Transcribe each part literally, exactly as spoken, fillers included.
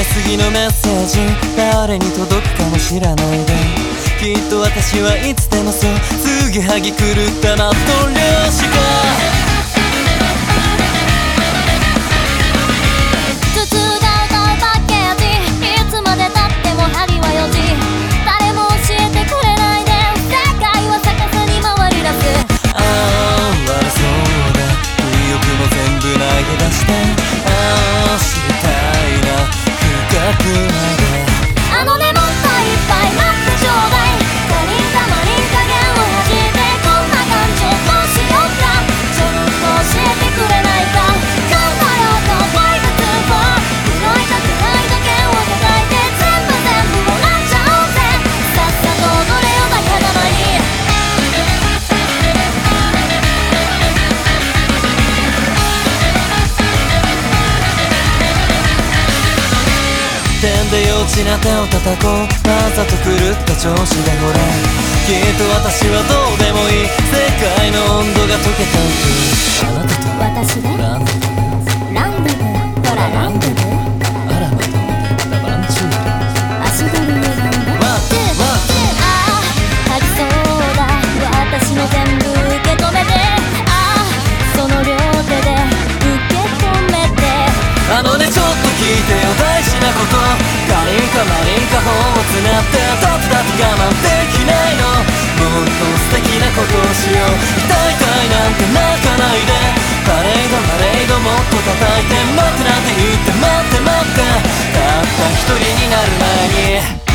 次のメッセージ誰に届くかも知らないで、きっと私はいつでもそう継ぎはぎ狂ったマット漁師が頭痛が歌うパッケージ、いつまでたっても針はよじ、誰も教えてくれないで世界は逆さに回り出す。 ああ悪そうだ不意欲も全部投げ出して、ああ知りたいな深くまで。 あのねもっといっぱい待ってちょうだい、他人かマリン加減を弾いて、こんな感情どうしようか、ちょっと教えてくれないか。頑張ろうとファイブツーフォー、黒いと暗い時計を叩いて全部全部もらっちゃおうぜ、さっさと踊れよバカなまに。 点で幼稚な手を叩こう、わざと狂った調子でほら、きっと私はどうでもいい、世界の温度が溶けた後、あなたと私でランデブー、 ランデブー、ほらランデブー、 あらまと出たバンチュール、 足取り歪んでワンツーワンツー、 ああ吐きそうだ、私の全部受け止めて、ああその両手で受け止めて。 あのねちょっと聞いてよ大事なこと、他人かマリンか本をつなって時だって我慢できないの、もっと素敵なことをしよう、痛い痛いなんて泣かないで、パレードパレードもっと叩いて、待ってなんて言って待って待って、たった一人になる前に。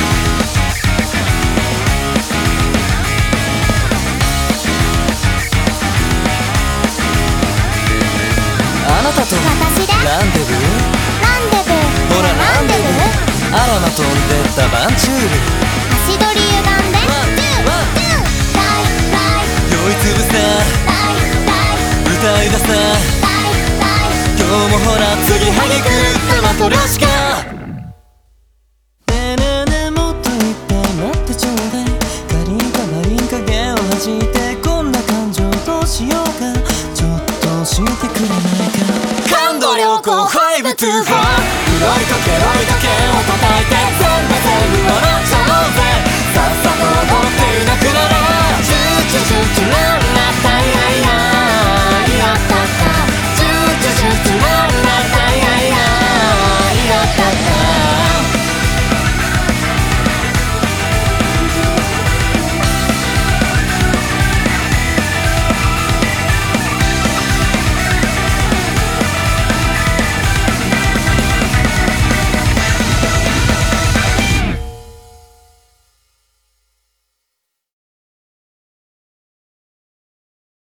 あなたと私でランデブー、 ランデブー、 ほらランデブー、あらま飛んでったバンチュール、 足取り歪んでワンツーワンツー、 ライライ酔いつぶさライライ歌い出さ、 ライライ、 今日もほら継ぎはぎ狂ったマトリョシカ。ねえねえねえもっといっぱい待ってちょうだい、カリンかマリン加減を弾いて、こんな感情どうしようか、ちょっと教えてくれないか。感度良好ファイブツーフォー、黒い時計黒い時計を叩